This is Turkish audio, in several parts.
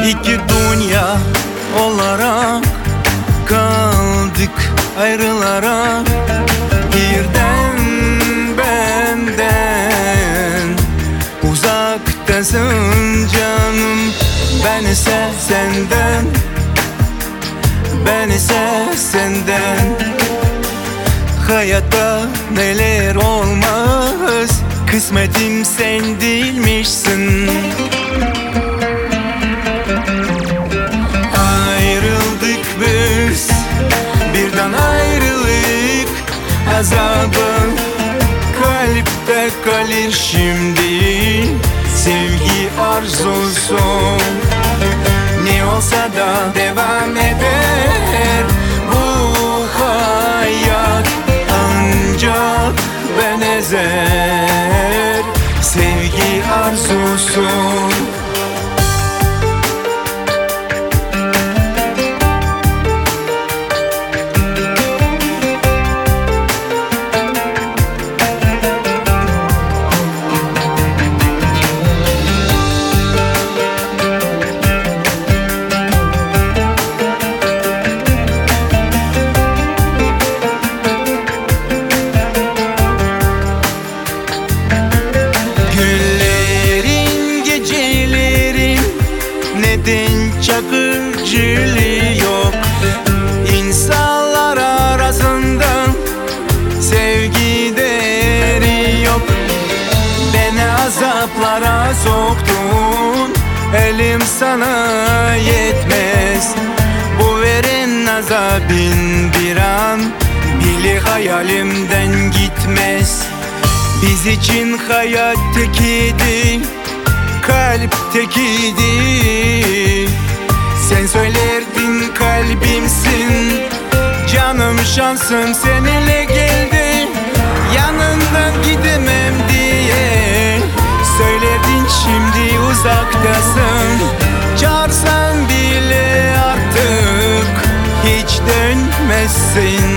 İki dünya olarak kaldık ayrılarak. Birden benden uzaktasın canım. Ben ise senden, ben ise senden. Hayatta neler olmaz, kısmetim sen değilmişsin. Ayrıldık biz, birden ayrılık azabı kalpte kalır şimdi. Sevgi arzusu ne olsa da devam eder bu hayat. Ancak ben ezer sevgi arzusu. Neden çakırcılığı yok insanlar arasında, sevgi değeri yok. Beni azaplara soktun, elim sana yetmez. Bu veren azabın bir an bile hayalimden gitmez. Biz için hayat tekiydi, kalp tekiydi. Sen söylerdin kalbimsin, canım şansım seninle geldi. Yanından gidemem diye söylerdin, şimdi uzaktasın. Çağırsan bile artık hiç dönmezsin.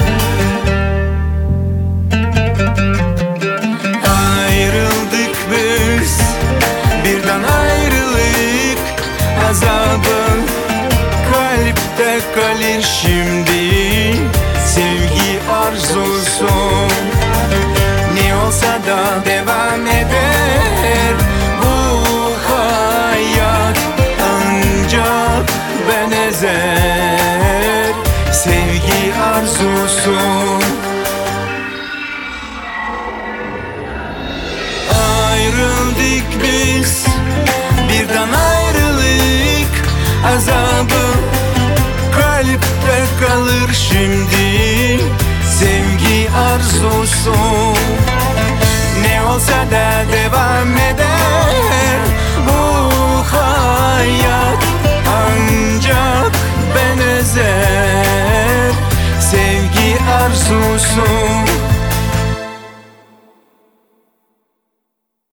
Ayrıldık biz, birden ayrılık azabı kalpte kalır şimdi. Sevgi arzusu ne olsa da devam eder bu hayat. Ancak ben ezer sevgi arzusu. Ayrıldık biz, birden ayrılık azabı kalpte kalır şimdi. Sevgi arzusu ne olsa da devam eder